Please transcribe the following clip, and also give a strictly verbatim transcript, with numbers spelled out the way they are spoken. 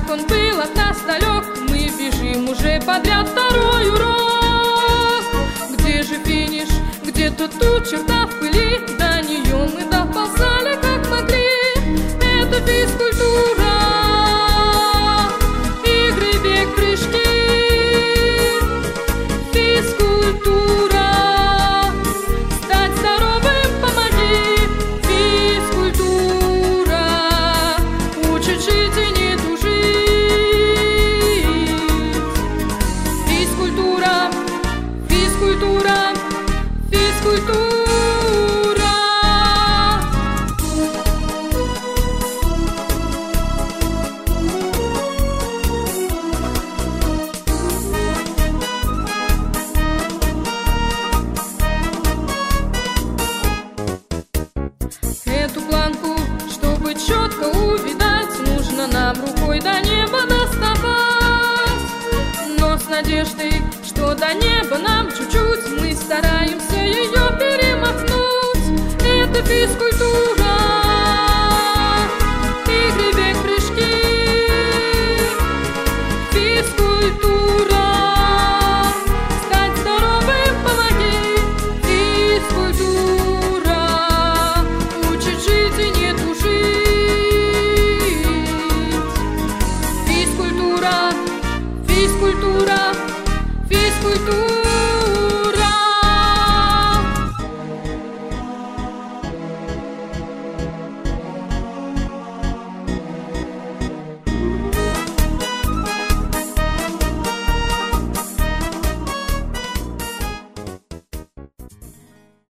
как он был от нас далек, мы бежим уже подряд второй урок. Где же финиш, где-то тут черта в пыли, до нее мы доползали как могли. Это физкультура, игры, бег, прыжки. Физкультура, стать здоровым помоги. Физкультура учит жить и не тужить. Физкультура, физкультура, физкультура. Эту планку, чтобы четко увидать, нужно нам рукой до неба доставать. Но с надеждой, что до неба нам чуть-чуть, мы стараемся